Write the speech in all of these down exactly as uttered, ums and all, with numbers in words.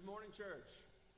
Good morning, church.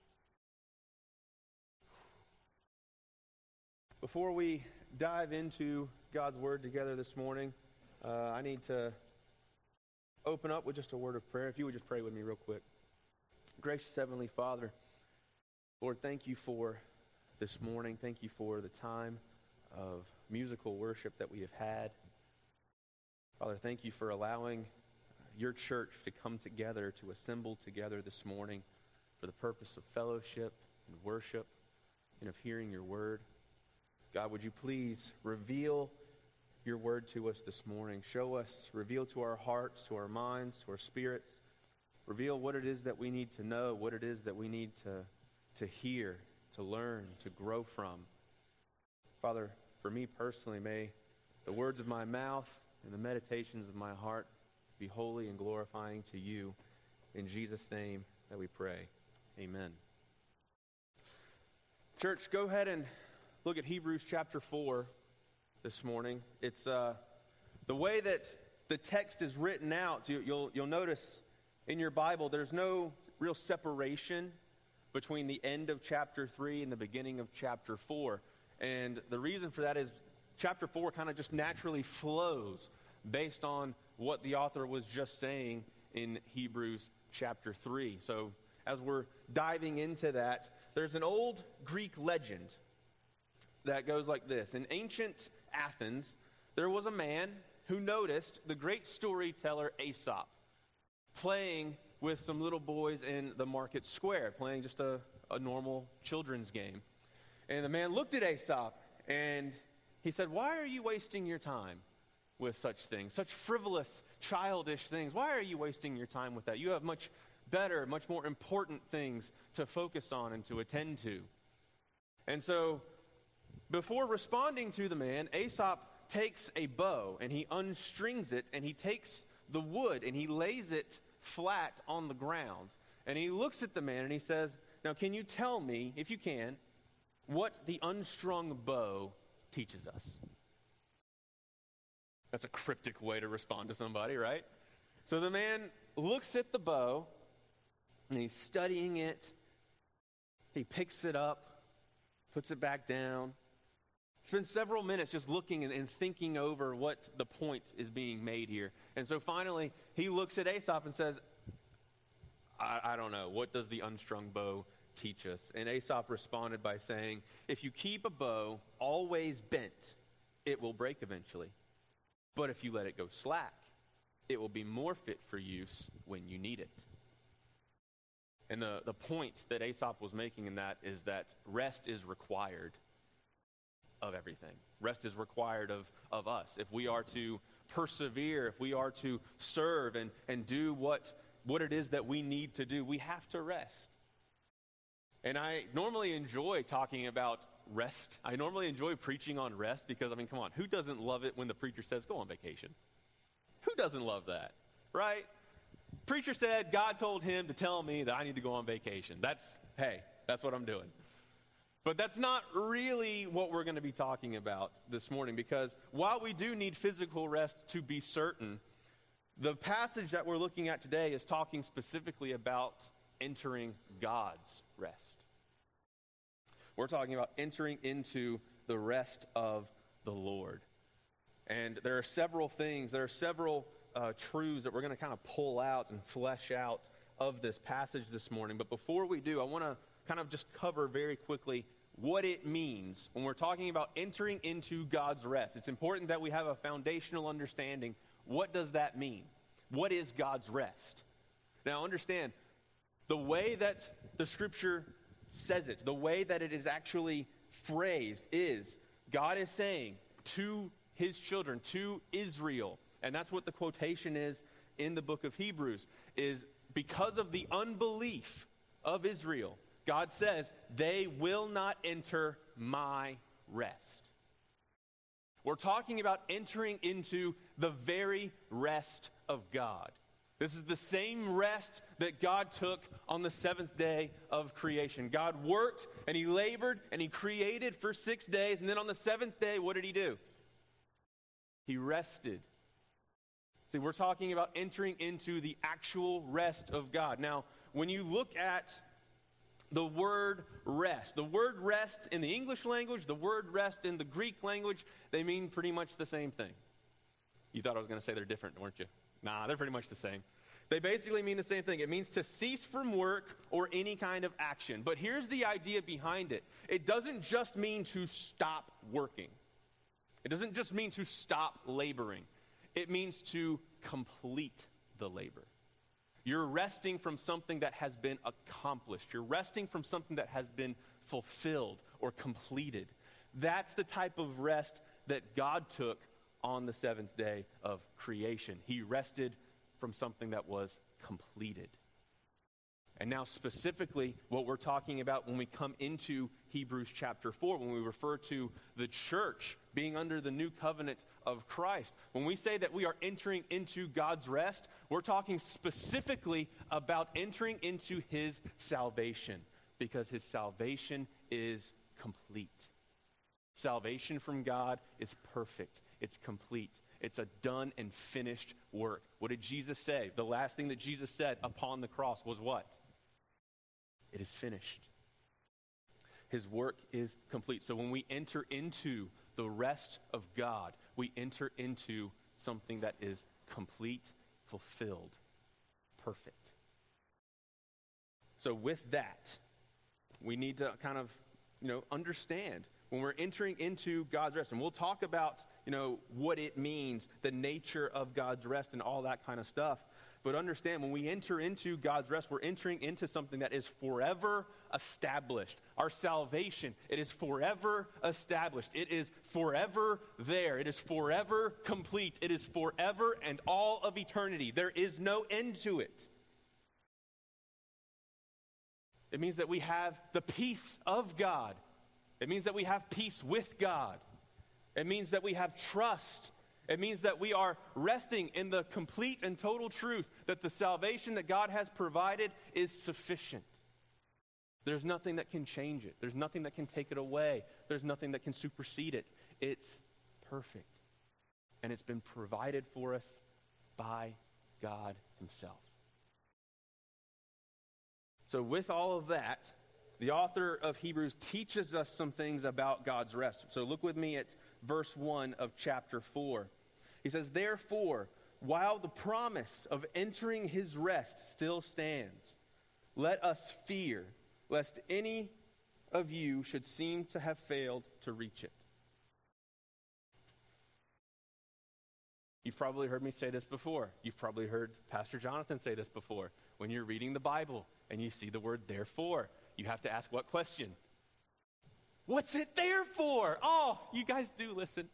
Before we dive into God's Word together this morning, uh, I need to open up with just a word of prayer. If you would just pray with me real quick. Gracious Heavenly Father, Lord, thank you for this morning. Thank you for the time of musical worship that we have had. Father, thank you for allowing your church to come together, to assemble together this morning for the purpose of fellowship and worship and of hearing your word. God, would you please reveal your word to us this morning? Show us, reveal to our hearts, to our minds, to our spirits. Reveal what it is that we need to know, what it is that we need to, to hear, to learn, to grow from. Father, for me personally, may the words of my mouth and the meditations of my heart be holy and glorifying to you. In Jesus' name that we pray. Amen. Church, go ahead and look at Hebrews chapter four this morning. It's uh, the way that the text is written out. You, you'll, you'll notice in your Bible there's no real separation between the end of chapter three and the beginning of chapter four. And the reason for that is chapter four kind of just naturally flows based on what the author was just saying in Hebrews chapter three. So as we're diving into that, there's an old Greek legend that goes like this. In ancient Athens, there was a man who noticed the great storyteller Aesop playing with some little boys in the market square, playing just a, a normal children's game. And the man looked at Aesop and he said, "Why are you wasting your time with such things, such frivolous, childish things? Why are you wasting your time with that? You have much better, much more important things to focus on and to attend to." And so, before responding to the man, Aesop takes a bow and he unstrings it and he takes the wood and he lays it flat on the ground. And he looks at the man and he says, "Now, can you tell me, if you can, what the unstrung bow teaches us?" That's a cryptic way to respond to somebody, right? So the man looks at the bow, and he's studying it. He picks it up, puts it back down, spends several minutes just looking and, and thinking over what the point is being made here. And so finally, he looks at Aesop and says, I, I don't know, what does the unstrung bow teach us? And Aesop responded by saying, "If you keep a bow always bent, it will break eventually. But if you let it go slack, it will be more fit for use when you need it." And the, the point that Aesop was making in that is that rest is required of everything. Rest is required of, of us. If we are to persevere, if we are to serve and, and do what, what it is that we need to do, we have to rest. And I normally enjoy talking about rest. I normally enjoy preaching on rest because, I mean, come on, who doesn't love it when the preacher says, "Go on vacation"? Who doesn't love that, right? Preacher said God told him to tell me that I need to go on vacation. That's, hey, that's what I'm doing. But that's not really what we're going to be talking about this morning, because while we do need physical rest to be certain, the passage that we're looking at today is talking specifically about entering God's rest. We're talking about entering into the rest of the Lord. And there are several things, there are several uh, truths that we're going to kind of pull out and flesh out of this passage this morning. But before we do, I want to kind of just cover very quickly what it means when we're talking about entering into God's rest. It's important that we have a foundational understanding. What does that mean? What is God's rest? Now understand, the way that the Scripture says it, the way that it is actually phrased is, God is saying to his children, to Israel, and that's what the quotation is in the book of Hebrews, is because of the unbelief of Israel, God says, they will not enter my rest. We're talking about entering into the very rest of God. This is the same rest that God took on the seventh day of creation. God worked and he labored and he created for six days. And then on the seventh day, what did he do? He rested. See, we're talking about entering into the actual rest of God. Now, when you look at the word rest, the word rest in the English language, the word rest in the Greek language, they mean pretty much the same thing. You thought I was going to say they're different, weren't you? Nah, they're pretty much the same. They basically mean the same thing. It means to cease from work or any kind of action. But here's the idea behind it. It doesn't just mean to stop working. It doesn't just mean to stop laboring. It means to complete the labor. You're resting from something that has been accomplished. You're resting from something that has been fulfilled or completed. That's the type of rest that God took on the seventh day of creation. He rested from something that was completed. And now specifically what we're talking about when we come into Hebrews chapter four, when we refer to the church being under the new covenant of Christ, when we say that we are entering into God's rest, we're talking specifically about entering into his salvation, because his salvation is complete. Salvation from God is perfect. It's complete. It's a done and finished work. What did Jesus say? The last thing that Jesus said upon the cross was what? It is finished. His work is complete. So when we enter into the rest of God, we enter into something that is complete, fulfilled, perfect. So with that, we need to kind of, you know, understand when we're entering into God's rest, and we'll talk about, you know, what it means, the nature of God's rest and all that kind of stuff. But understand, when we enter into God's rest, we're entering into something that is forever established. Our salvation, it is forever established. It is forever there. It is forever complete. It is forever and all of eternity. There is no end to it. It means that we have the peace of God. It means that we have peace with God. It means that we have trust. It means that we are resting in the complete and total truth that the salvation that God has provided is sufficient. There's nothing that can change it. There's nothing that can take it away. There's nothing that can supersede it. It's perfect. And it's been provided for us by God himself. So with all of that, the author of Hebrews teaches us some things about God's rest. So look with me at verse one of chapter four. He says, "Therefore, while the promise of entering his rest still stands, let us fear, lest any of you should seem to have failed to reach it." You've probably heard me say this before. You've probably heard Pastor Jonathan say this before. When you're reading the Bible and you see the word therefore, you have to ask what question? What's it there for? Oh, you guys do listen.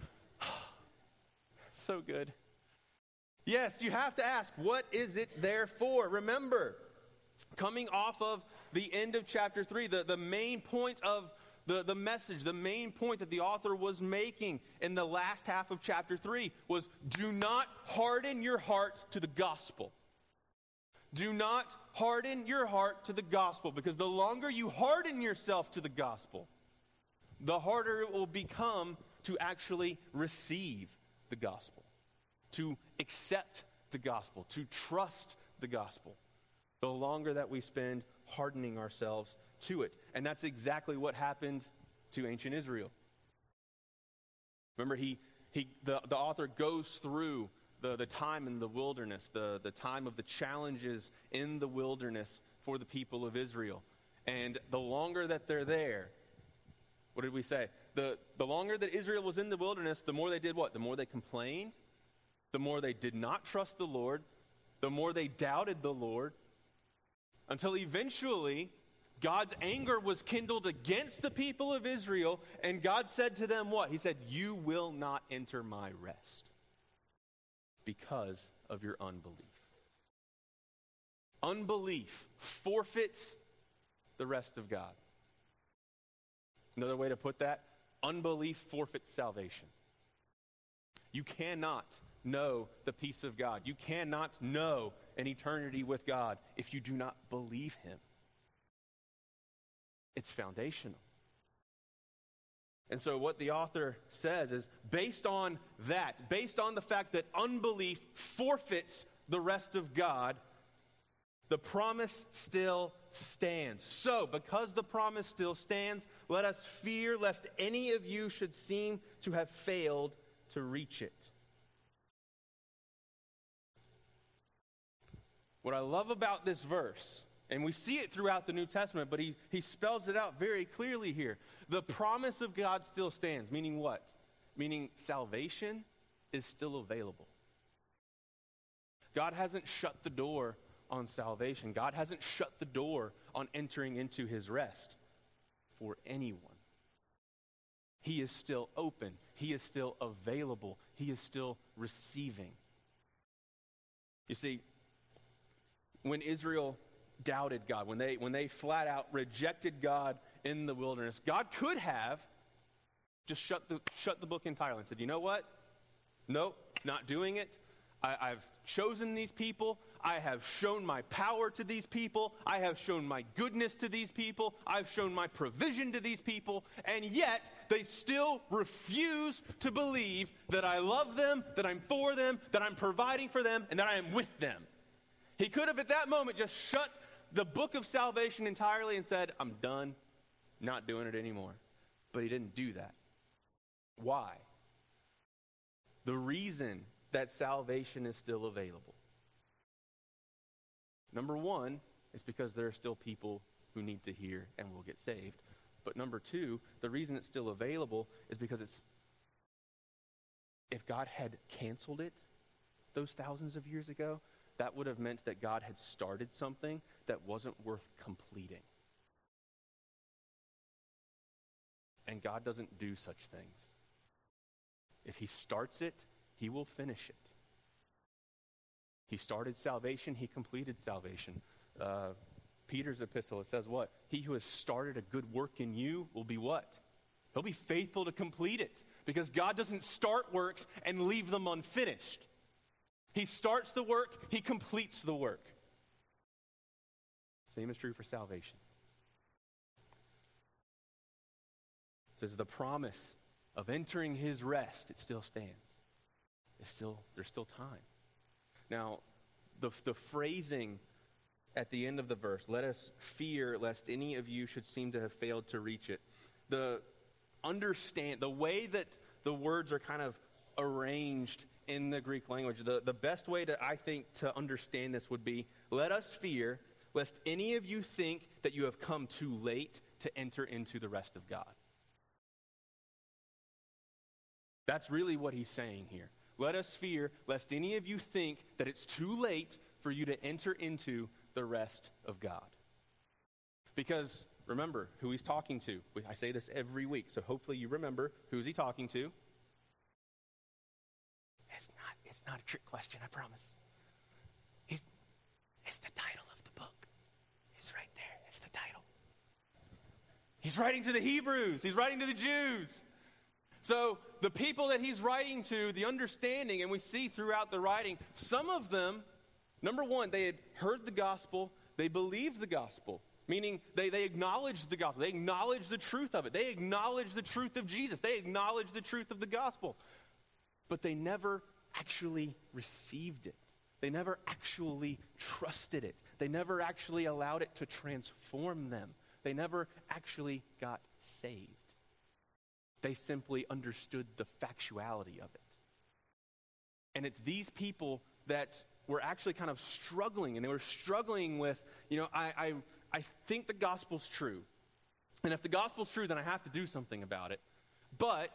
So good. Yes, you have to ask, what is it there for? Remember, coming off of the end of chapter three, the, the main point of the, the message, the main point that the author was making in the last half of chapter three was, do not harden your heart to the gospel. Do not harden your heart to the gospel, because the longer you harden yourself to the gospel, the harder it will become to actually receive the gospel, to accept the gospel, to trust the gospel. The longer that we spend hardening ourselves to it. And that's exactly what happened to ancient Israel. Remember, he, he the, the author goes through the, the time in the wilderness, the, the time of the challenges in the wilderness for the people of Israel. And the longer that they're there, what did we say? The, the longer that Israel was in the wilderness, the more they did what? The more they complained, the more they did not trust the Lord, the more they doubted the Lord, until eventually God's anger was kindled against the people of Israel, and God said to them what? He said, "You will not enter my rest because of your unbelief." Unbelief forfeits the rest of God. Another way to put that, unbelief forfeits salvation. You cannot know the peace of God. You cannot know an eternity with God if you do not believe him. It's foundational. And so what the author says is, based on that, based on the fact that unbelief forfeits the rest of God, The promise still stands. So, because the promise still stands, let us fear lest any of you should seem to have failed to reach it. What I love about this verse, and we see it throughout the New Testament, but he, he spells it out very clearly here. The promise of God still stands, meaning what? Meaning salvation is still available. God hasn't shut the door on salvation. God hasn't shut the door on entering into his rest for anyone. He is still open. He is still available. He is still receiving. You see, when Israel doubted God, when they when they flat out rejected God in the wilderness, God could have just shut the shut the book entirely and said, you know what? Nope, not doing it. I, I've chosen these people. I have shown my power to these people. I have shown my goodness to these people. I've shown my provision to these people. And yet, they still refuse to believe that I love them, that I'm for them, that I'm providing for them, and that I am with them. He could have at that moment just shut the book of salvation entirely and said, I'm done, not doing it anymore. But he didn't do that. Why? The reason that salvation is still available. Number one is because there are still people who need to hear and will get saved. But number two, the reason it's still available is because it's, if God had canceled it those thousands of years ago, that would have meant that God had started something that wasn't worth completing. And God doesn't do such things. If he starts it, he will finish it. He started salvation, he completed salvation. Uh, Peter's epistle, it says what? He who has started a good work in you will be what? He'll be faithful to complete it. Because God doesn't start works and leave them unfinished. He starts the work, he completes the work. Same is true for salvation. It says the promise of entering his rest, it still stands. It's still, there's still time. Now, the, the phrasing at the end of the verse, let us fear lest any of you should seem to have failed to reach it. The understand, the way that the words are kind of arranged in the Greek language, the, the best way to, I think, to understand this would be, let us fear lest any of you think that you have come too late to enter into the rest of God. That's really what he's saying here. Let us fear lest any of you think that it's too late for you to enter into the rest of God. Because remember who he's talking to. I say this every week, so hopefully you remember who's he talking to. It's not, it's not a trick question, I promise. He's, it's the title of the book. It's right there. It's the title. He's writing to the Hebrews. He's writing to the Jews. So the people that he's writing to, the understanding, and we see throughout the writing, some of them, number one, they had heard the gospel, they believed the gospel, meaning they, they acknowledged the gospel, they acknowledged the truth of it, they acknowledged the truth of Jesus, they acknowledged the truth of the gospel, but they never actually received it. They never actually trusted it. They never actually allowed it to transform them. They never actually got saved. They simply understood the factuality of it. And it's these people that were actually kind of struggling, and they were struggling with, you know, I, I, I think the gospel's true. And if the gospel's true, then I have to do something about it. But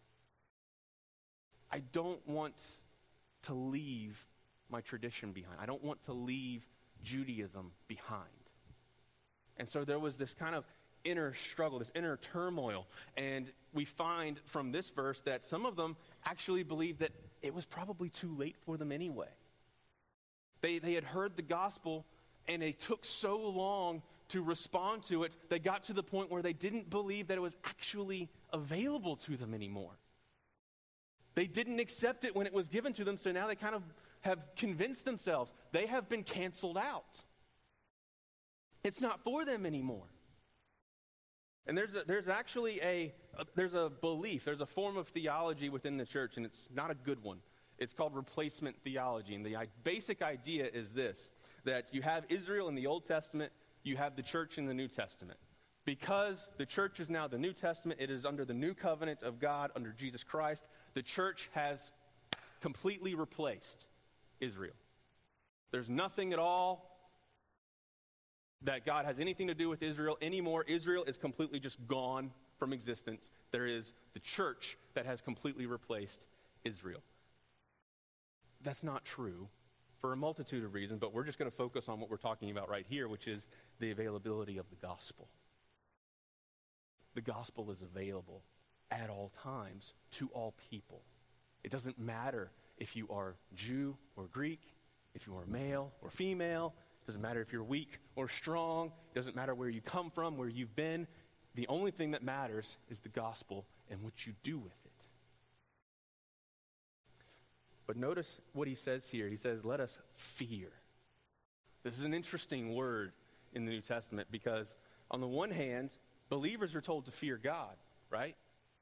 I don't want to leave my tradition behind. I don't want to leave Judaism behind. And so there was this kind of inner struggle, this inner turmoil. And we find from this verse that some of them actually believed that it was probably too late for them anyway. They, they had heard the gospel, and they took so long to respond to it, they got to the point where they didn't believe that it was actually available to them anymore. They didn't accept it when it was given to them, so now they kind of have convinced themselves they have been canceled out. It's not for them anymore. And there's a, there's actually a, a there's a belief, there's a form of theology within the church, and it's not a good one. It's called replacement theology, and the I, basic idea is this, that you have Israel in the Old Testament, you have the church in the New Testament. Because the church is now the New Testament, it is under the new covenant of God, under Jesus Christ, the church has completely replaced Israel. There's nothing at all that God has anything to do with Israel anymore. Israel is completely just gone from existence. There is the church that has completely replaced Israel. That's not true for a multitude of reasons, but we're just going to focus on what we're talking about right here, which is the availability of the gospel. The gospel is available at all times to all people. It doesn't matter if you are Jew or Greek, if you are male or female. It doesn't matter if you're weak or strong. It doesn't matter where you come from, where you've been. The only thing that matters is the gospel and what you do with it. But notice what he says here. He says, let us fear. This is an interesting word in the New Testament because on the one hand, believers are told to fear God, right?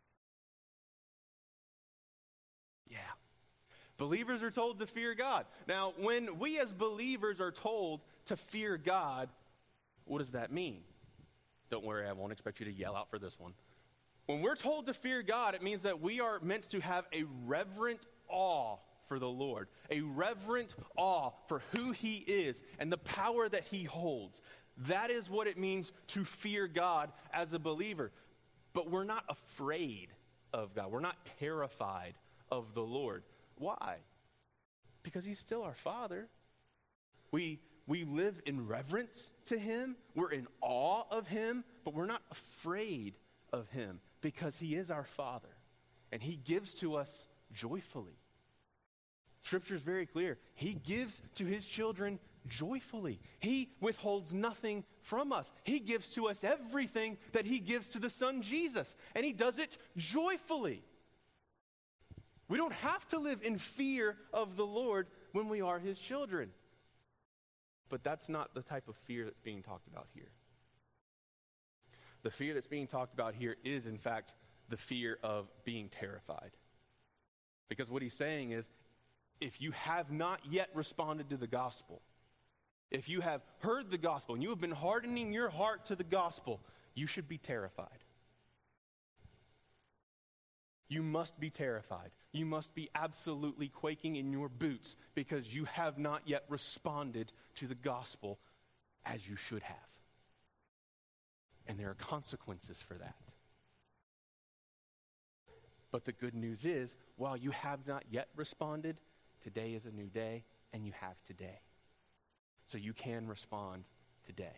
Yeah. Believers are told to fear God. Now, when we as believers are told to fear God, what does that mean? Don't worry, I won't expect you to yell out for this one. When we're told to fear God, it means that we are meant to have a reverent awe for the Lord, a reverent awe for who he is and the power that he holds. That is what it means to fear God as a believer. But we're not afraid of God. We're not terrified of the Lord. Why? Because he's still our Father. We, we live in reverence to him. We're in awe of him, but we're not afraid of him because he is our Father. And he gives to us joyfully. Scripture is very clear. He gives to his children joyfully. He withholds nothing from us. He gives to us everything that he gives to the Son Jesus. And he does it joyfully. We don't have to live in fear of the Lord when we are his children. But that's not the type of fear that's being talked about here. The fear that's being talked about here is, in fact, the fear of being terrified. Because what he's saying is, if you have not yet responded to the gospel, if you have heard the gospel and you have been hardening your heart to the gospel, you should be terrified. You must be terrified. You must be absolutely quaking in your boots because you have not yet responded to the gospel as you should have. And there are consequences for that. But the good news is, while you have not yet responded, today is a new day, and you have today. So you can respond today.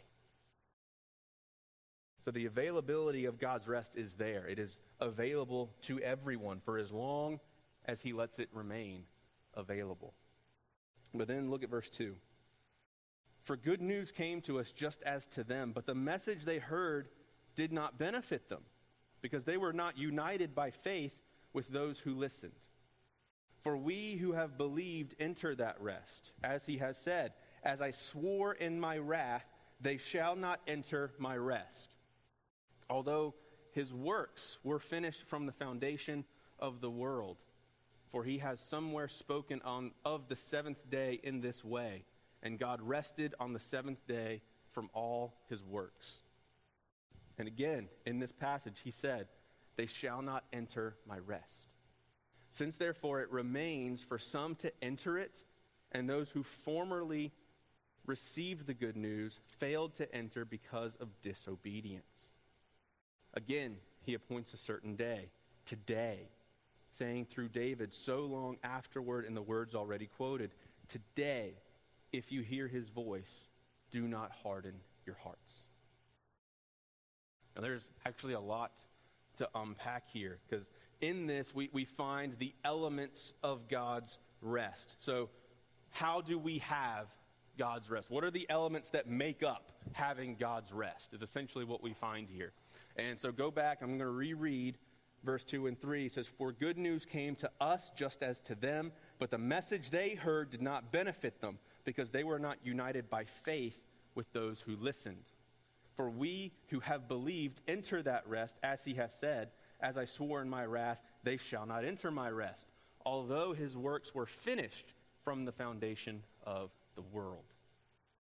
So the availability of God's rest is there. It is available to everyone for as long as he lets it remain available. But then look at verse two. For good news came to us just as to them, but the message they heard did not benefit them, because they were not united by faith with those who listened. For we who have believed enter that rest, as he has said, as I swore in my wrath, they shall not enter my rest. Although his works were finished from the foundation of the world. For he has somewhere spoken on of the seventh day in this way, and God rested on the seventh day from all his works. And again, in this passage, he said, they shall not enter my rest. Since therefore it remains for some to enter it, and those who formerly received the good news failed to enter because of disobedience. Again, he appoints a certain day, today, saying through David so long afterward in the words already quoted, today, if you hear his voice, do not harden your hearts. Now there's actually a lot to unpack here, because in this we, we find the elements of God's rest. So how do we have God's rest? What are the elements that make up having God's rest is essentially what we find here. And so go back, I'm going to reread verse two and three. It says, for good news came to us just as to them, but the message they heard did not benefit them, because they were not united by faith with those who listened. For we who have believed enter that rest, as he has said, as I swore in my wrath, they shall not enter my rest, although his works were finished from the foundation of the world.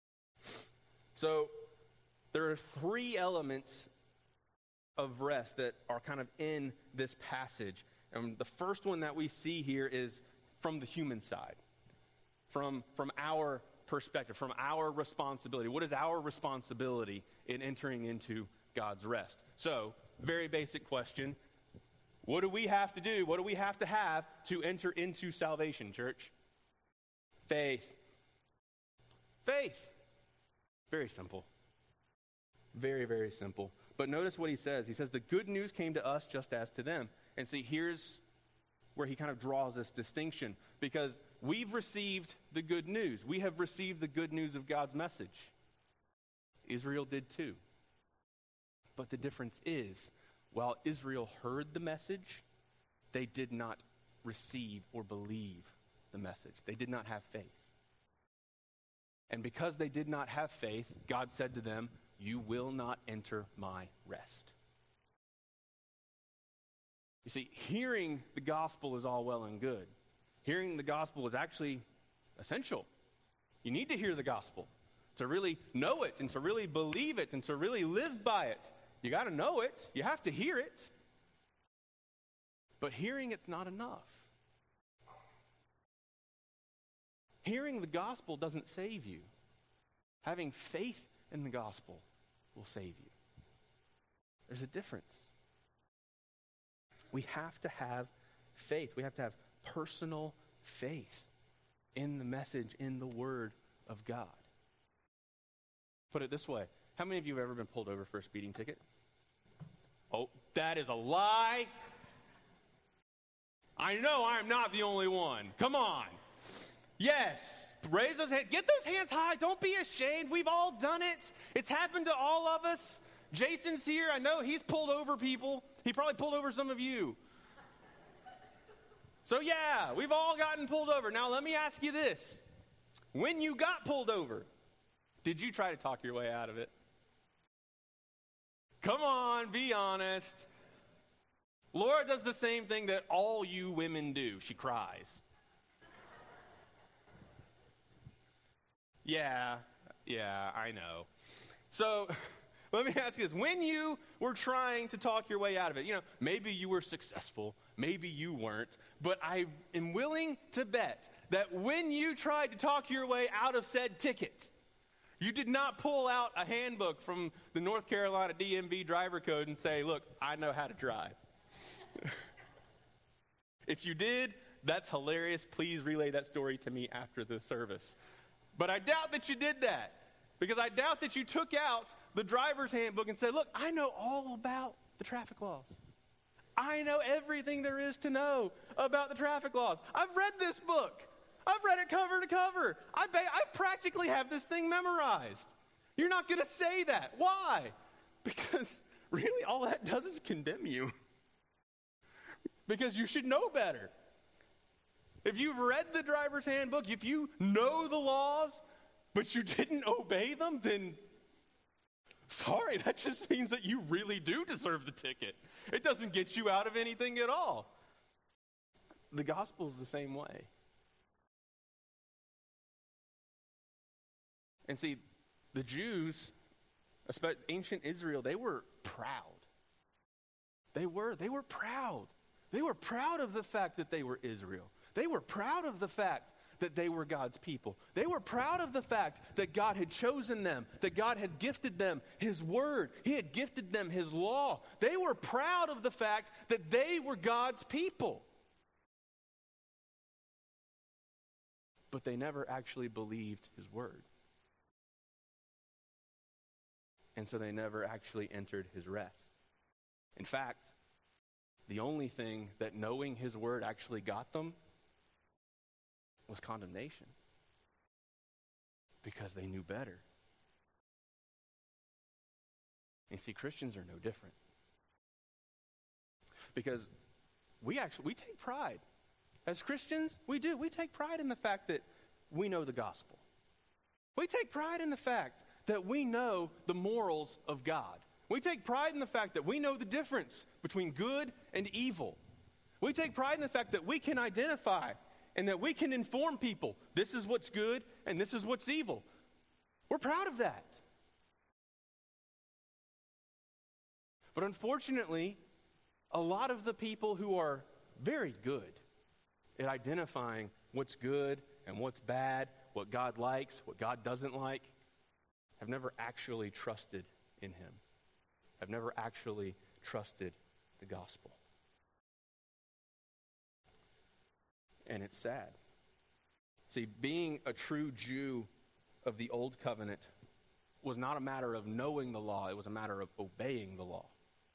So there are three elements of rest that are kind of in this passage. And the first one that we see here is from the human side, from, from our perspective, from our responsibility. What is our responsibility in entering into God's rest? So, very basic question. What do we have to do? What do we have to have to enter into salvation, church? Faith. Faith. Very simple. Very, very simple. But notice what he says. He says, the good news came to us just as to them. And see, here's where he kind of draws this distinction. Because we've received the good news. We have received the good news of God's message. Israel did too. But the difference is, while Israel heard the message, they did not receive or believe the message. They did not have faith. And because they did not have faith, God said to them, you will not enter my rest. You see, hearing the gospel is all well and good. Hearing the gospel is actually essential. You need to hear the gospel to really know it and to really believe it and to really live by it. You got to know it. You have to hear it. But hearing it's not enough. Hearing the gospel doesn't save you. Having faith in the gospel will save you. There's a difference. We have to have faith. We have to have personal faith in the message, in the word of God. Put it this way. How many of you have ever been pulled over for a speeding ticket? Oh, that is a lie. I know I'm not the only one. Come on. Yes. Raise those hands. Get those hands high. Don't be ashamed. We've all done it. It's happened to all of us. Jason's here. I know he's pulled over people. He probably pulled over some of you. So yeah, we've all gotten pulled over. Now let me ask you this. When you got pulled over, did you try to talk your way out of it? Come on, be honest. Laura does the same thing that all you women do. She cries. Yeah, yeah, I know. So let me ask you this. When you were trying to talk your way out of it, you know, maybe you were successful, maybe you weren't, but I am willing to bet that when you tried to talk your way out of said ticket, you did not pull out a handbook from the North Carolina D M V driver code and say, look, I know how to drive. If you did, that's hilarious. Please relay that story to me after the service. But I doubt that you did that, because I doubt that you took out the driver's handbook and said, look, I know all about the traffic laws. I know everything there is to know about the traffic laws. I've read this book. I've read it cover to cover. I, ba- I practically have this thing memorized. You're not going to say that. Why? Because really all that does is condemn you. Because you should know better. If you've read the driver's handbook, if you know the laws, but you didn't obey them, then sorry, that just means that you really do deserve the ticket. It doesn't get you out of anything at all. The gospel is the same way. And see, the Jews, especially ancient Israel, they were proud. They were. They were proud. They were proud of the fact that they were Israel. They were proud of the fact that they were God's people. They were proud of the fact that God had chosen them, that God had gifted them His word. He had gifted them His law. They were proud of the fact that they were God's people. But they never actually believed His word. And so they never actually entered His rest. In fact, the only thing that knowing His word actually got them was condemnation, because they knew better. You see, Christians are no different, because we actually we take pride as Christians. We do. We take pride in the fact that we know the gospel. We take pride in the fact that we know the morals of God. We take pride in the fact that we know the difference between good and evil. We take pride in the fact that we can identify and that we can inform people, this is what's good and this is what's evil. We're proud of that. But unfortunately, a lot of the people who are very good at identifying what's good and what's bad, what God likes, what God doesn't like, have never actually trusted in him, have never actually trusted the gospel. And it's sad. See, being a true Jew of the old covenant was not a matter of knowing the law, it was a matter of obeying the law.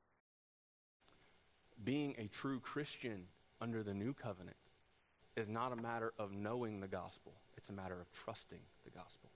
Being a true Christian under the new covenant is not a matter of knowing the gospel, it's a matter of trusting the gospel.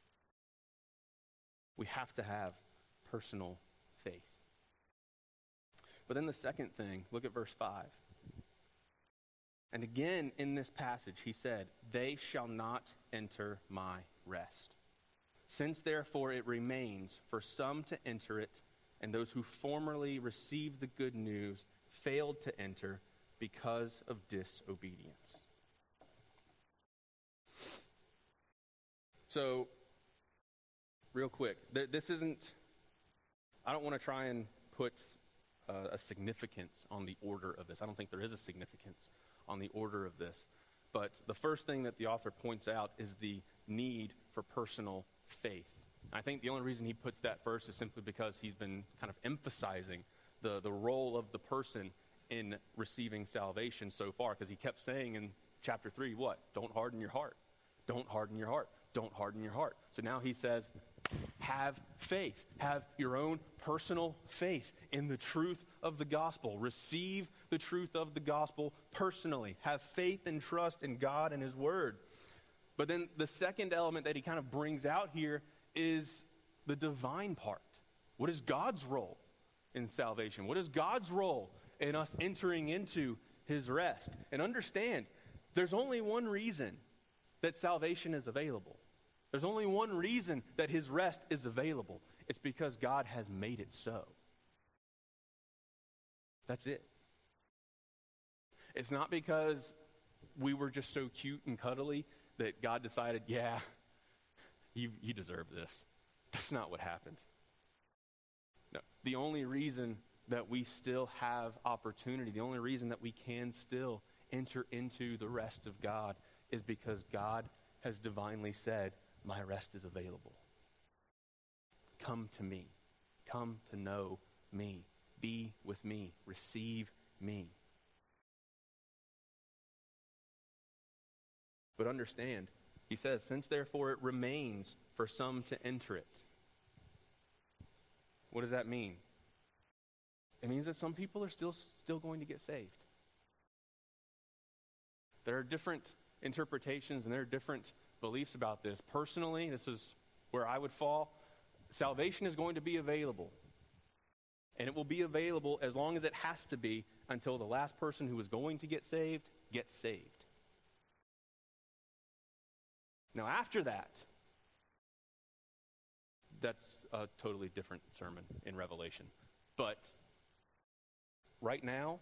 We have to have personal faith. But then the second thing, look at verse five. And again in this passage he said, "They shall not enter my rest. Since therefore it remains for some to enter it, and those who formerly received the good news failed to enter because of disobedience." So, real quick, th- this isn't, I don't want to try and put uh, a significance on the order of this. I don't think there is a significance on the order of this. But the first thing that the author points out is the need for personal faith. I think the only reason he puts that first is simply because he's been kind of emphasizing the, the role of the person in receiving salvation so far, because he kept saying in chapter three, what? Don't harden your heart. Don't harden your heart. Don't harden your heart. So now he says, have faith. Have your own personal faith in the truth of the gospel. Receive the truth of the gospel personally. Have faith and trust in God and his word. But then the second element that he kind of brings out here is the divine part. What is God's role in salvation? What is God's role in us entering into his rest? And understand, there's only one reason that salvation is available. There's only one reason that his rest is available. It's because God has made it so. That's it. It's not because we were just so cute and cuddly that God decided, yeah, you, you deserve this. That's not what happened. No, the only reason that we still have opportunity, the only reason that we can still enter into the rest of God is because God has divinely said, my rest is available. Come to me. Come to know me. Be with me. Receive me. But understand, he says, since therefore it remains for some to enter it. What does that mean? It means that some people are still still going to get saved. There are different interpretations and there are different beliefs about this. Personally, this is where I would fall. Salvation is going to be available. And it will be available as long as it has to be until the last person who is going to get saved gets saved. Now after that, that's a totally different sermon in Revelation. But right now,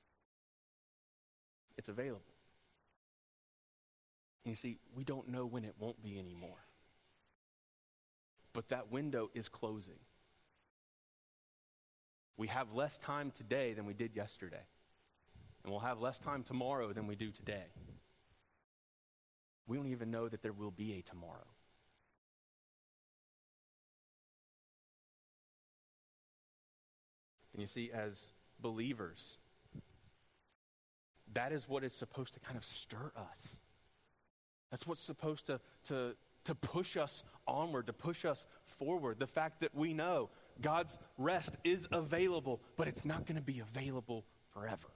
it's available. And you see, we don't know when it won't be anymore. But that window is closing. We have less time today than we did yesterday. And we'll have less time tomorrow than we do today. We don't even know that there will be a tomorrow. And you see, as believers, that is what is supposed to kind of stir us. That's what's supposed to, to, to push us onward, to push us forward. The fact that we know God's rest is available, but it's not going to be available forever.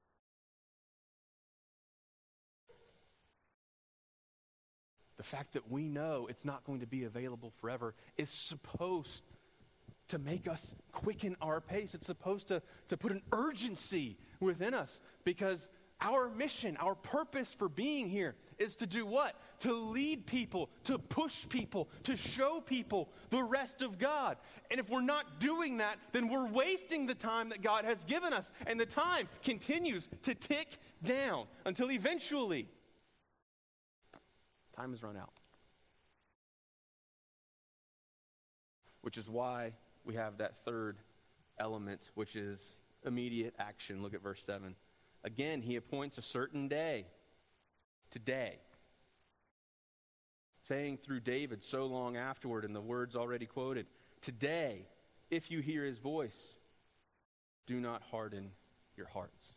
The fact that we know it's not going to be available forever is supposed to make us quicken our pace. It's supposed to, to put an urgency within us, because our mission, our purpose for being here is to do what? To lead people, to push people, to show people the rest of God. And if we're not doing that, then we're wasting the time that God has given us. And the time continues to tick down until eventually time has run out. Which is why we have that third element, which is immediate action. Look at verse seven. Again, he appoints a certain day, today, saying through David so long afterward in the words already quoted, today, if you hear his voice, do not harden your hearts.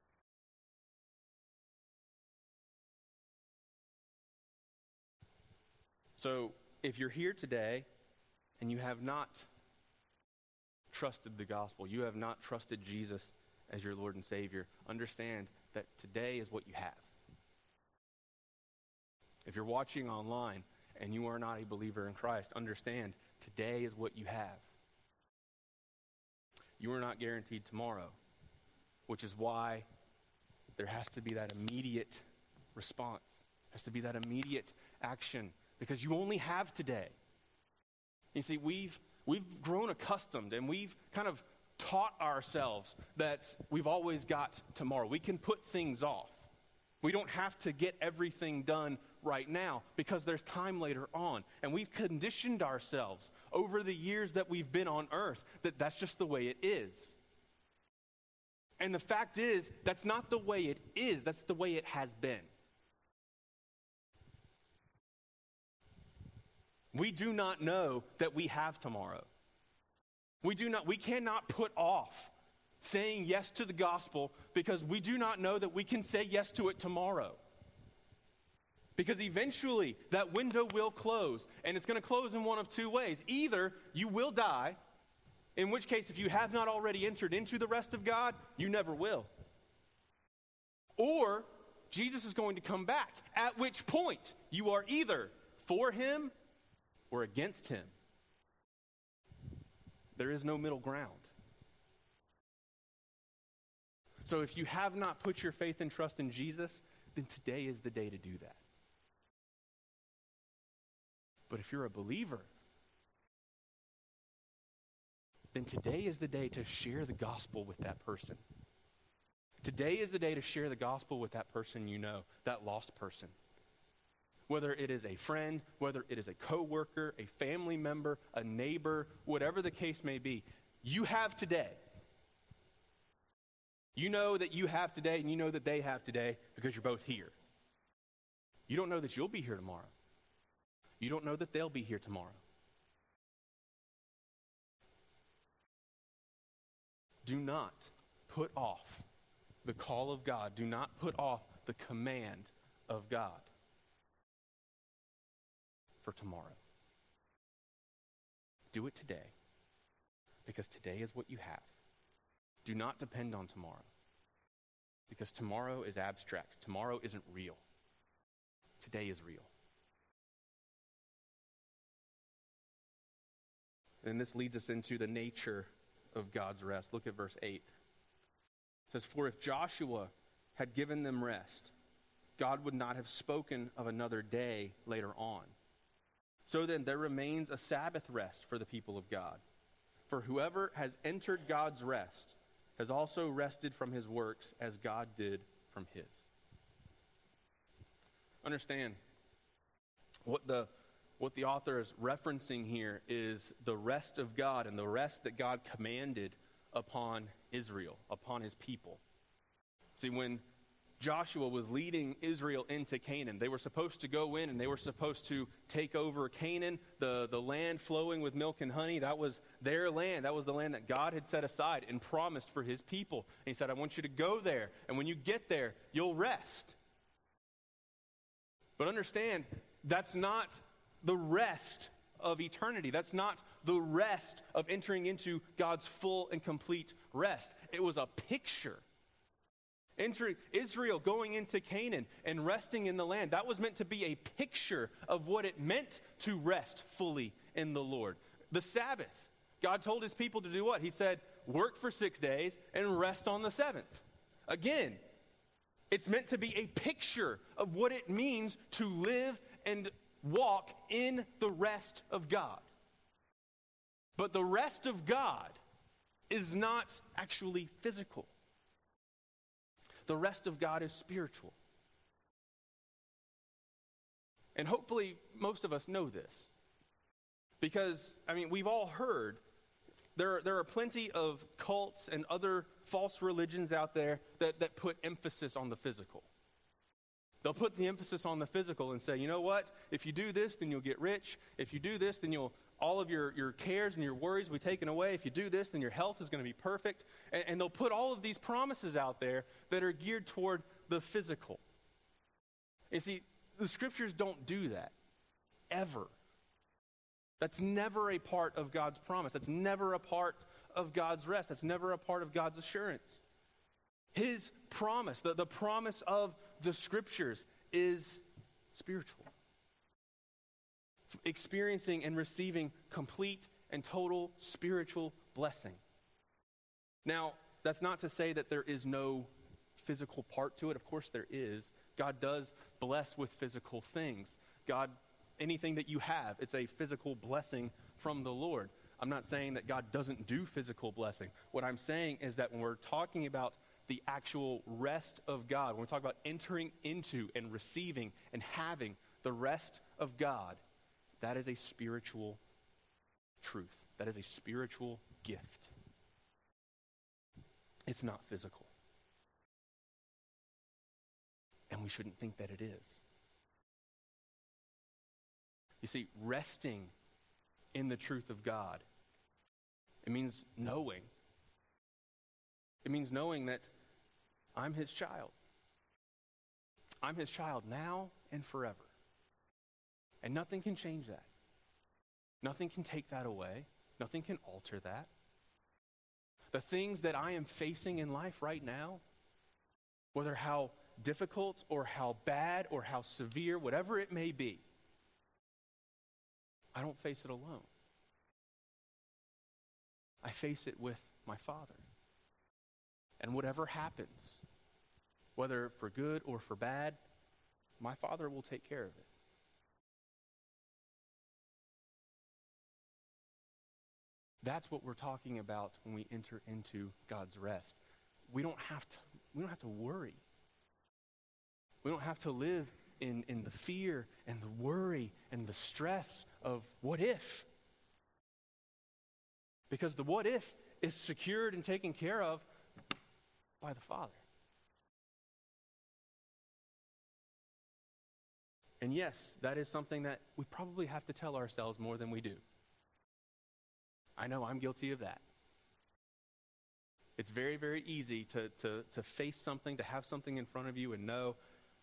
So, if you're here today and you have not trusted the gospel, you have not trusted Jesus as your Lord and Savior, understand that today is what you have. If you're watching online and you are not a believer in Christ, understand today is what you have. You are not guaranteed tomorrow, which is why there has to be that immediate response. There has to be that immediate action, because you only have today. You see, we've we've grown accustomed and we've kind of taught ourselves that we've always got tomorrow. We can put things off. We don't have to get everything done right now because there's time later on. And we've conditioned ourselves over the years that we've been on earth that that's just the way it is. And the fact is, that's not the way it is. That's the way it has been. We do not know that we have tomorrow. We do not, we cannot put off saying yes to the gospel because we do not know that we can say yes to it tomorrow. Because eventually that window will close, and it's going to close in one of two ways. Either you will die, in which case if you have not already entered into the rest of God, you never will. Or Jesus is going to come back, at which point you are either for him or against him. There is no middle ground. So if you have not put your faith and trust in Jesus, then today is the day to do that. But if you're a believer, then today is the day to share the gospel with that person. Today is the day to share the gospel with that person you know, that lost person. Whether it is a friend, whether it is a coworker, a family member, a neighbor, whatever the case may be, you have today. You know that you have today, and you know that they have today because you're both here. You don't know that you'll be here tomorrow. You don't know that they'll be here tomorrow. Do not put off the call of God. Do not put off the command of God for tomorrow. Do it today, because today is what you have. Do not depend on tomorrow, because tomorrow is abstract. Tomorrow isn't real. Today is real. And this leads us into the nature of God's rest. Look at verse eight. It says, "For if Joshua had given them rest, God would not have spoken of another day later on. So then there remains a Sabbath rest for the people of God. For whoever has entered God's rest has also rested from his works as God did from his." Understand, what the what the author is referencing here is the rest of God and the rest that God commanded upon Israel, upon his people. See, when Joshua was leading Israel into Canaan, they were supposed to go in and they were supposed to take over Canaan, the, the land flowing with milk and honey. That was their land. That was the land that God had set aside and promised for his people. And he said, I want you to go there, and when you get there, you'll rest. But understand, that's not the rest of eternity. That's not the rest of entering into God's full and complete rest. It was a picture. Entering Israel going into Canaan and resting in the land, that was meant to be a picture of what it meant to rest fully in the Lord. The Sabbath, God told his people to do what? He said, work for six days and rest on the seventh. Again, it's meant to be a picture of what it means to live and walk in the rest of God. But the rest of God is not actually physical. The rest of God is spiritual. And hopefully most of us know this. Because, I mean, we've all heard There are, there are plenty of cults and other false religions out there that, that put emphasis on the physical. They'll put the emphasis on the physical and say, you know what? If you do this, then you'll get rich. If you do this, then you'll all of your, your cares and your worries will be taken away. If you do this, then your health is going to be perfect. And, and they'll put all of these promises out there that are geared toward the physical. You see, the scriptures don't do that, ever. That's never a part of God's promise. That's never a part of God's rest. That's never a part of God's assurance. His promise, the, the promise of the scriptures, is spiritual. Experiencing and receiving complete and total spiritual blessing. Now, that's not to say that there is no physical part to it. Of course there is. God does bless with physical things. God, anything that you have, it's a physical blessing from the Lord. I'm not saying that God doesn't do physical blessing. What I'm saying is that when we're talking about the actual rest of God, when we talk about entering into and receiving and having the rest of God, that is a spiritual truth. That is a spiritual gift. It's not physical. And we shouldn't think that it is. You see, resting in the truth of God, it means knowing. It means knowing that I'm his child. I'm his child now and forever. And nothing can change that. Nothing can take that away. Nothing can alter that. The things that I am facing in life right now, whether how difficult or how bad or how severe, whatever it may be, I don't face it alone. I face it with my Father. And whatever happens, whether for good or for bad, my Father will take care of it. That's what we're talking about when we enter into God's rest. We don't have to, we don't have to worry. We don't have to live in, in the fear and the worry and the stress of what if. Because the what if is secured and taken care of by the Father. And yes, that is something that we probably have to tell ourselves more than we do. I know I'm guilty of that. It's very, very easy to, to, to face something, to have something in front of you and know,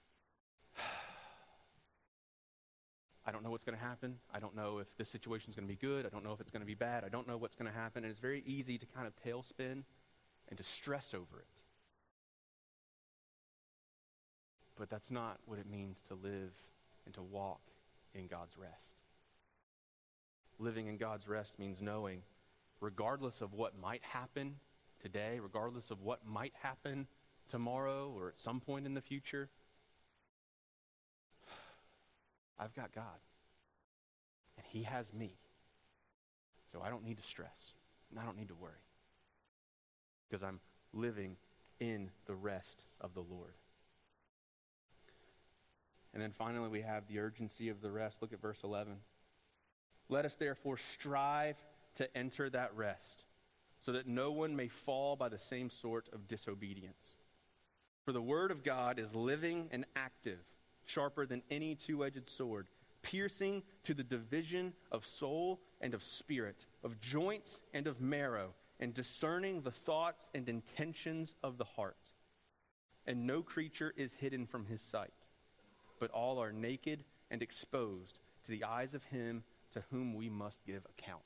I don't know what's going to happen. I don't know if this situation is going to be good. I don't know if it's going to be bad. I don't know what's going to happen. And it's very easy to kind of tailspin and to stress over it. But that's not what it means to live and to walk in God's rest. Living in God's rest means knowing, regardless of what might happen today, regardless of what might happen tomorrow or at some point in the future, I've got God. And he has me. So I don't need to stress. And I don't need to worry. Because I'm living in the rest of the Lord. And then finally we have the urgency of the rest. Look at verse eleven. Let us therefore strive to enter that rest, so that no one may fall by the same sort of disobedience. For the word of God is living and active, sharper than any two-edged sword, piercing to the division of soul and of spirit, of joints and of marrow, and discerning the thoughts and intentions of the heart. And no creature is hidden from his sight, but all are naked and exposed to the eyes of him to whom we must give account.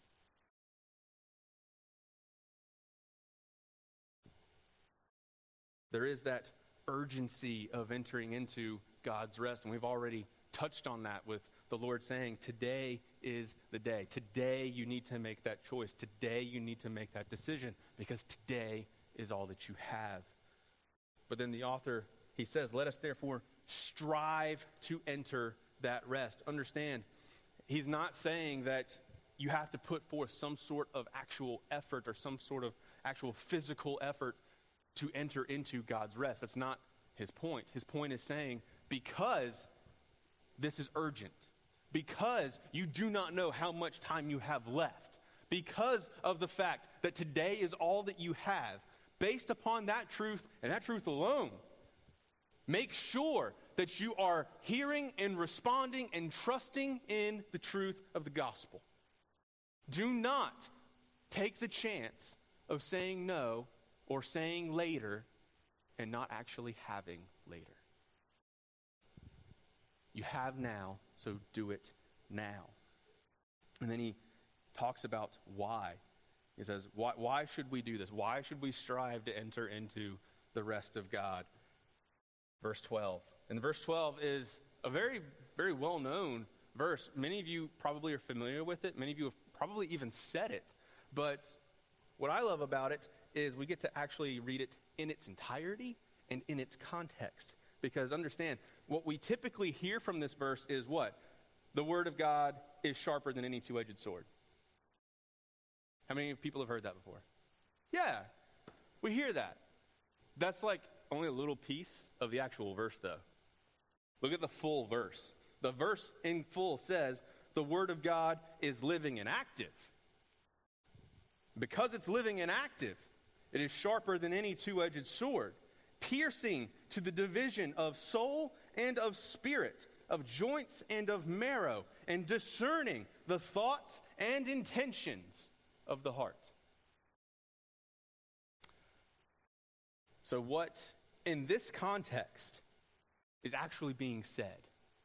There is that urgency of entering into God's rest, and we've already touched on that with the Lord saying, today is the day. Today you need to make that choice. Today you need to make that decision, because today is all that you have. But then the author, he says, let us therefore strive to enter that rest. Understand, he's not saying that you have to put forth some sort of actual effort or some sort of actual physical effort to enter into God's rest. That's not his point. His point is saying, because this is urgent, because you do not know how much time you have left, because of the fact that today is all that you have, based upon that truth and that truth alone, make sure that you are hearing and responding and trusting in the truth of the gospel. Do not take the chance of saying no or saying later and not actually having later. You have now, so do it now. And then he talks about why. He says, why, why should we do this? Why should we strive to enter into the rest of God? Verse twelve. And verse twelve is a very, very well-known verse. Many of you probably are familiar with it. Many of you have probably even said it. But what I love about it is we get to actually read it in its entirety and in its context. Because understand, what we typically hear from this verse is what? The word of God is sharper than any two-edged sword. How many people have heard that before? Yeah, we hear that. That's like only a little piece of the actual verse, though. Look at the full verse. The verse in full says, the word of God is living and active. Because it's living and active, it is sharper than any two-edged sword, piercing to the division of soul and of spirit, of joints and of marrow, and discerning the thoughts and intentions of the heart. So what, in this context, is actually being said?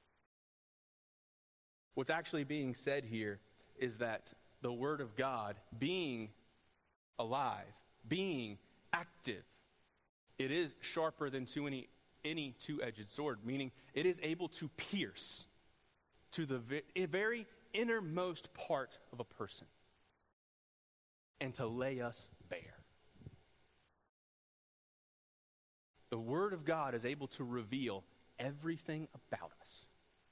What's actually being said here is that the Word of God, being alive, being active, it is sharper than to any, any two-edged sword, meaning it is able to pierce to the vi- very innermost part of a person and to lay us bare. The Word of God is able to reveal everything about us.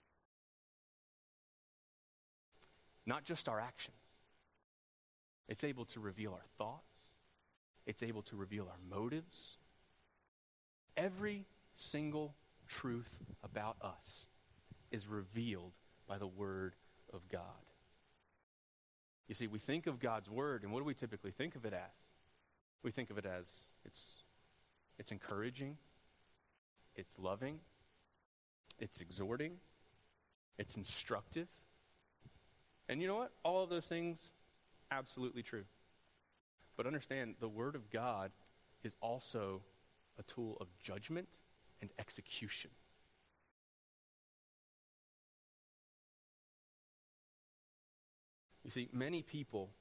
Not just our actions. It's able to reveal our thoughts. It's able to reveal our motives. Every single truth about us is revealed by the Word of God. You see, we think of God's Word, and what do we typically think of it as? We think of it as it's, it's encouraging, it's loving, it's exhorting, it's instructive. And you know what? All of those things, absolutely true. But understand, the Word of God is also a tool of judgment and execution. You see, many people,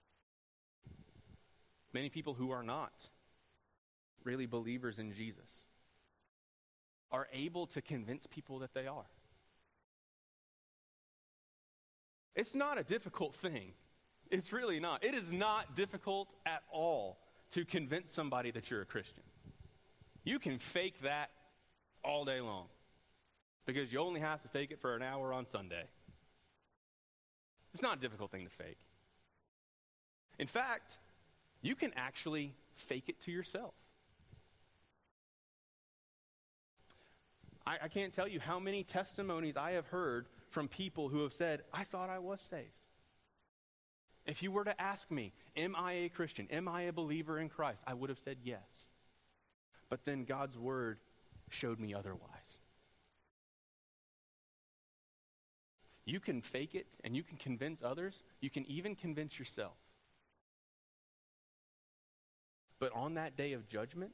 many people who are not really believers in Jesus are able to convince people that they are. It's not a difficult thing. It's really not. It is not difficult at all to convince somebody that you're a Christian. You can fake that all day long because you only have to fake it for an hour on Sunday. It's not a difficult thing to fake. In fact, you can actually fake it to yourself. I, I can't tell you how many testimonies I have heard from people who have said, I thought I was saved. If you were to ask me, am I a Christian? Am I a believer in Christ? I would have said yes. But then God's Word showed me otherwise. You can fake it and you can convince others. You can even convince yourself. But on that day of judgment,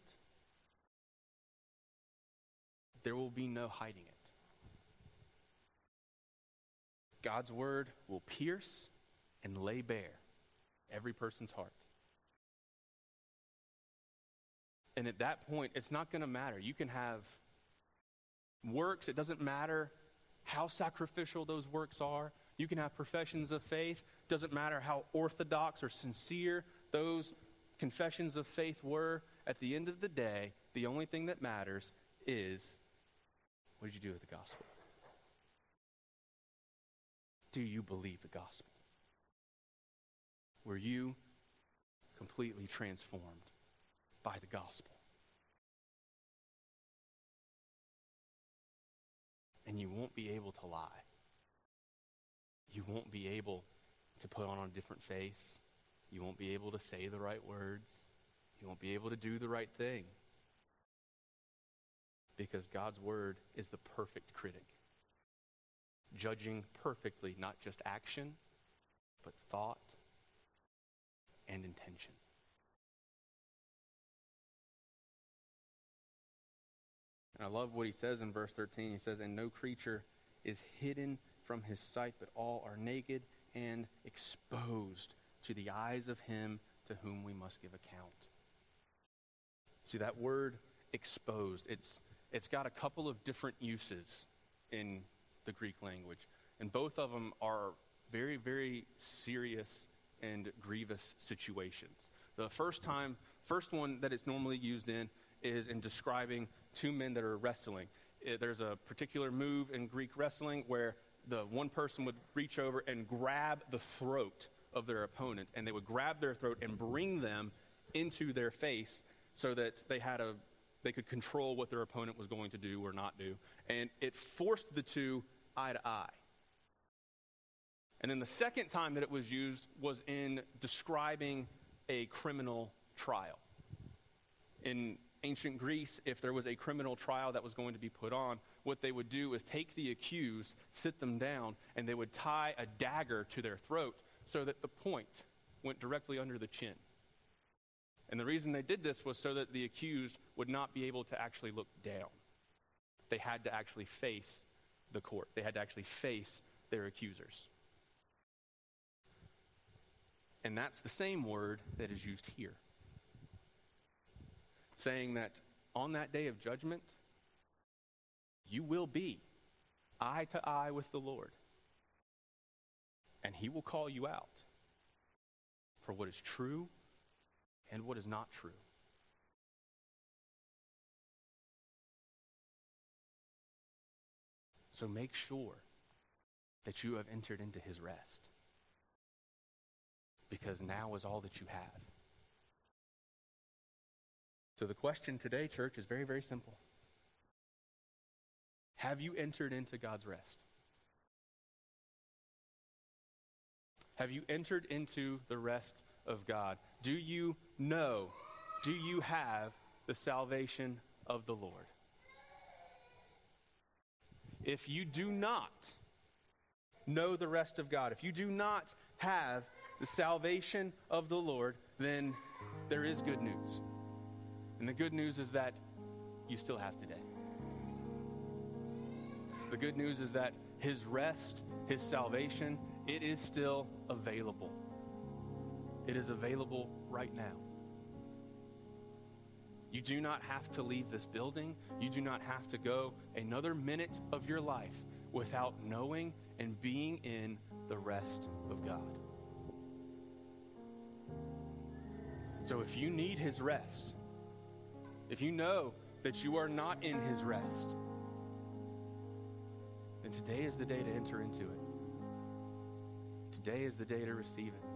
there will be no hiding it. God's Word will pierce and lay bare every person's heart. And at that point, it's not going to matter. You can have works. It doesn't matter how sacrificial those works are. You can have professions of faith. It doesn't matter how orthodox or sincere those confessions of faith were. At the end of the day, the only thing that matters is, what did you do with the gospel? Do you believe the gospel? Were you completely transformed by the gospel? And you won't be able to lie. You won't be able to put on a different face. You won't be able to say the right words. You won't be able to do the right thing. Because God's word is the perfect critic, judging perfectly not just action, but thought and intention. And I love what he says in verse thirteen. He says, and no creature is hidden from his sight, but all are naked and exposed to the eyes of him to whom we must give account. See, that word exposed, it's it's got a couple of different uses in the Greek language. And both of them are very, very serious and grievous situations. The first time, first one that it's normally used in is in describing two men that are wrestling. It, there's a particular move in Greek wrestling where the one person would reach over and grab the throat of their opponent, and they would grab their throat and bring them into their face so that they had a they could control what their opponent was going to do or not do. And it forced the two eye to eye. And then the second time that it was used was in describing a criminal trial. In ancient Greece, if there was a criminal trial that was going to be put on, what they would do is take the accused, sit them down, and they would tie a dagger to their throat so that the point went directly under the chin. And the reason they did this was so that the accused would not be able to actually look down. They had to actually face the court. They had to actually face their accusers. And that's the same word that is used here, saying that on that day of judgment, you will be eye to eye with the Lord, and he will call you out for what is true and what is not true. So make sure that you have entered into his rest, because now is all that you have. So the question today, church, is very, very simple. Have you entered into God's rest? Have you entered into the rest of God? Do you know, do you have the salvation of the Lord? If you do not know the rest of God, if you do not have the salvation of the Lord, then there is good news. And the good news is that you still have today. The good news is that his rest, his salvation, it is still available. It is available right now. You do not have to leave this building. You do not have to go another minute of your life without knowing and being in the rest of God. So if you need his rest, if you know that you are not in his rest, then today is the day to enter into it. Today is the day to receive it.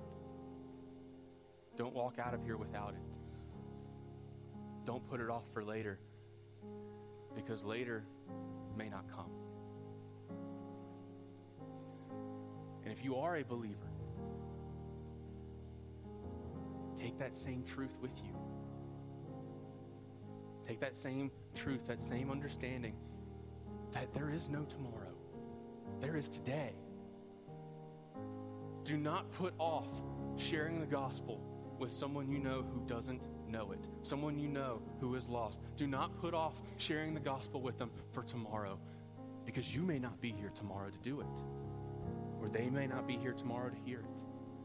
Don't walk out of here without it. Don't put it off for later, because later may not come. And if you are a believer, take that same truth with you. Take that same truth, that same understanding that there is no tomorrow. There is today. Do not put off sharing the gospel with someone you know who doesn't know it, someone you know who is lost. Do not put off sharing the gospel with them for tomorrow, because you may not be here tomorrow to do it, or they may not be here tomorrow to hear it.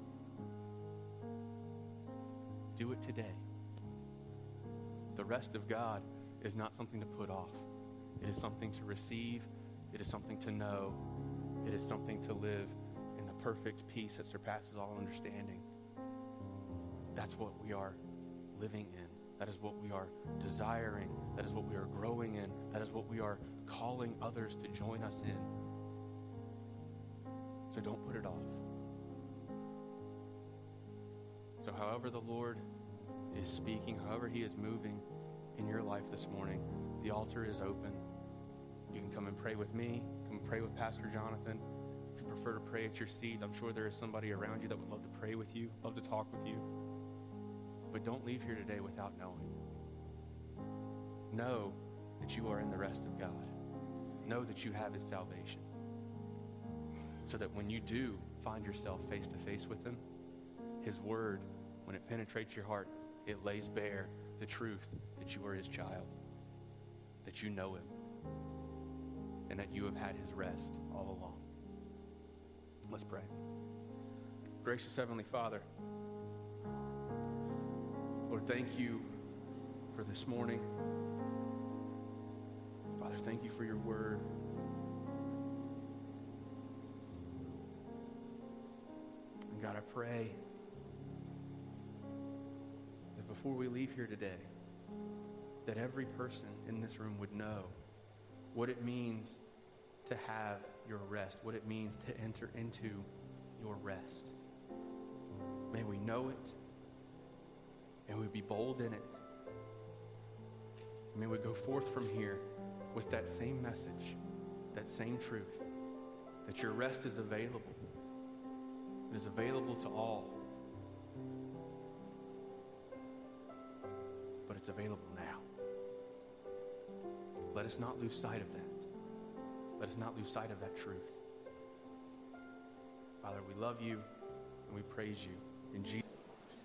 Do it today. The rest of God is not something to put off. It is something to receive. It is something to know. It is something to live in the perfect peace that surpasses all understanding. That's what we are living in. That is what we are desiring. That is what we are growing in. That is what we are calling others to join us in. So don't put it off. So however the Lord is speaking, however he is moving in your life this morning, the altar is open. You can come and pray with me. Come and pray with Pastor Jonathan. If you prefer to pray at your seat, I'm sure there is somebody around you that would love to pray with you, love to talk with you. But don't leave here today without knowing. Know that you are in the rest of God. Know that you have his salvation. So that when you do find yourself face to face with him, his word, when it penetrates your heart, it lays bare the truth that you are his child, that you know him, and that you have had his rest all along. Let's pray. Gracious Heavenly Father, Lord, thank you for this morning. Father, thank you for your word. And God, I pray that before we leave here today, that every person in this room would know what it means to have your rest, what it means to enter into your rest. May we know it, and we be bold in it. May we go forth from here with that same message, that same truth, that your rest is available. It is available to all. But it's available now. Let us not lose sight of that. Let us not lose sight of that truth. Father, we love you and we praise you. In Jesus'